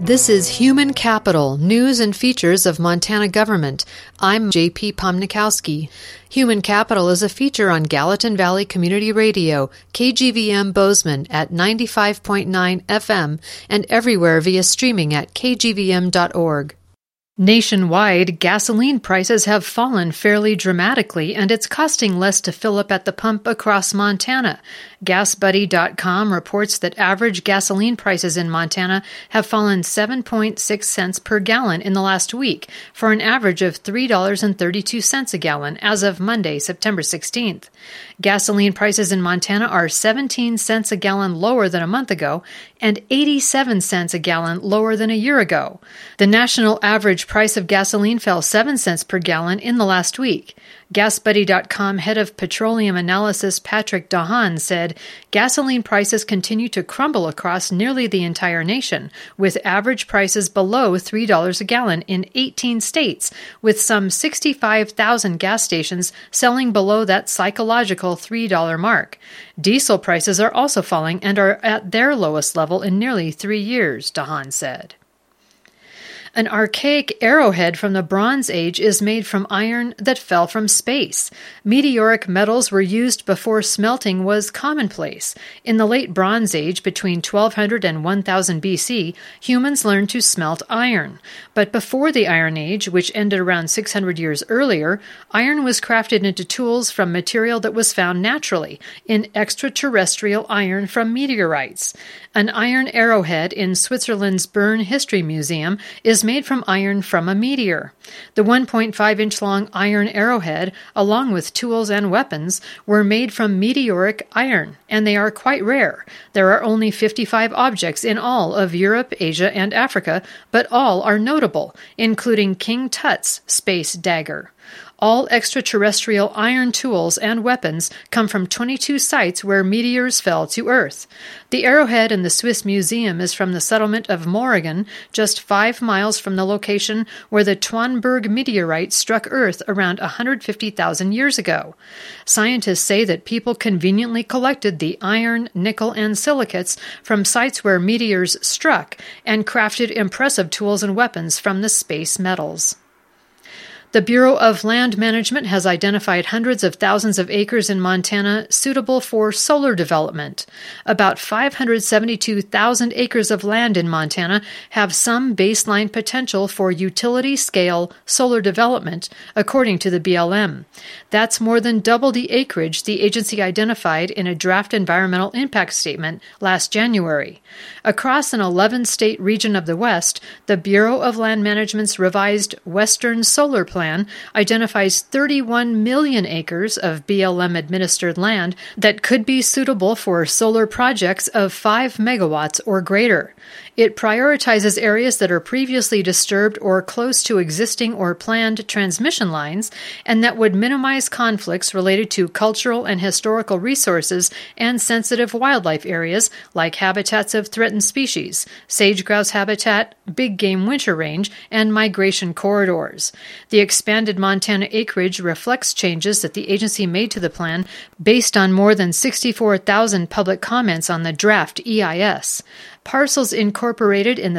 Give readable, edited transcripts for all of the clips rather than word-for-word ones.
This is Human Capital, News and Features of Montana Government. I'm J.P. Pomnikowski. Human Capital is a feature on Gallatin Valley Community Radio, KGVM Bozeman at 95.9 FM and everywhere via streaming at kgvm.org. Nationwide, gasoline prices have fallen fairly dramatically, and it's costing less to fill up at the pump across Montana. GasBuddy.com reports that average gasoline prices in Montana have fallen 7.6 cents per gallon in the last week, for an average of $3.32 a gallon as of Monday, September 16th. Gasoline prices in Montana are 17 cents a gallon lower than a month ago and 87 cents a gallon lower than a year ago. The national average price of gasoline fell 7 cents per gallon in the last week. GasBuddy.com head of petroleum analysis Patrick Dahan said, gasoline prices continue to crumble across nearly the entire nation, with average prices below $3 a gallon in 18 states, with some 65,000 gas stations selling below that psychological $3 mark. Diesel prices are also falling and are at their lowest level in nearly 3 years, Dahan said. An archaic arrowhead from the Bronze Age is made from iron that fell from space. Meteoric metals were used before smelting was commonplace. In the late Bronze Age, between 1200 and 1000 BC, humans learned to smelt iron. But before the Iron Age, which ended around 600 years earlier, iron was crafted into tools from material that was found naturally, in extraterrestrial iron from meteorites. An iron arrowhead in Switzerland's Bern History Museum is made from iron from a meteor. The 1.5-inch-long iron arrowhead, along with tools and weapons, were made from meteoric iron, and they are quite rare. There are only 55 objects in all of Europe, Asia, and Africa, but all are notable, including King Tut's space dagger. All extraterrestrial iron tools and weapons come from 22 sites where meteors fell to Earth. The arrowhead in the Swiss Museum is from the settlement of Morrigan, just 5 miles from the location where the Twanberg meteorite struck Earth around 150,000 years ago. Scientists say that people conveniently collected the iron, nickel, and silicates from sites where meteors struck and crafted impressive tools and weapons from the space metals. The Bureau of Land Management has identified hundreds of thousands of acres in Montana suitable for solar development. About 572,000 acres of land in Montana have some baseline potential for utility-scale solar development, according to the BLM. That's more than double the acreage the agency identified in a draft environmental impact statement last January. Across an 11-state region of the West, the Bureau of Land Management's revised Western Solar Plan identifies 31 million acres of BLM-administered land that could be suitable for solar projects of 5 megawatts or greater. It prioritizes areas that are previously disturbed or close to existing or planned transmission lines, and that would minimize conflicts related to cultural and historical resources and sensitive wildlife areas like habitats of threatened species, sage-grouse habitat, big game winter range, and migration corridors. The expanded Montana acreage reflects changes that the agency made to the plan based on more than 64,000 public comments on the draft EIS. Parcels incorporated in the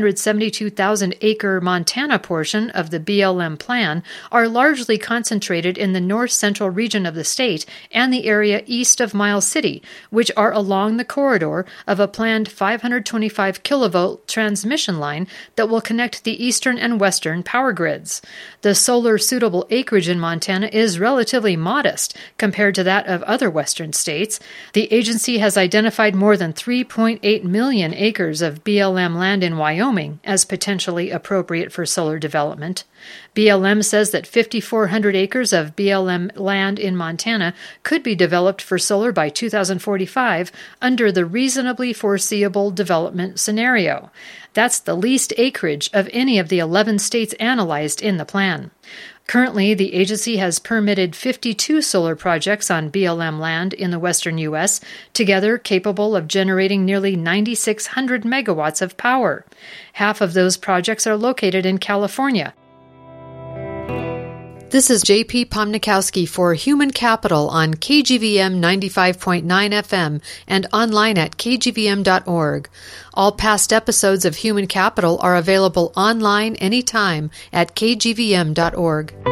572,000-acre Montana portion of the BLM plan are largely concentrated in the north-central region of the state and the area east of Miles City, which are along the corridor of a planned 525-kilovolt transmission line that will connect the eastern and western power grids. The solar-suitable acreage in Montana is relatively modest compared to that of other western states. The agency has identified more than 3.8 million acres of BLM land in Wyoming as potentially appropriate for solar development. BLM says that 5,400 acres of BLM land in Montana could be developed for solar by 2045 under the reasonably foreseeable development scenario. That's the least acreage of any of the 11 states analyzed in the plan. Currently, the agency has permitted 52 solar projects on BLM land in the western U.S., together capable of generating nearly 9,600 megawatts of power. Half of those projects are located in California. This is J.P. Pomnikowski for Human Capital on KGVM 95.9 FM and online at kgvm.org. All past episodes of Human Capital are available online anytime at kgvm.org.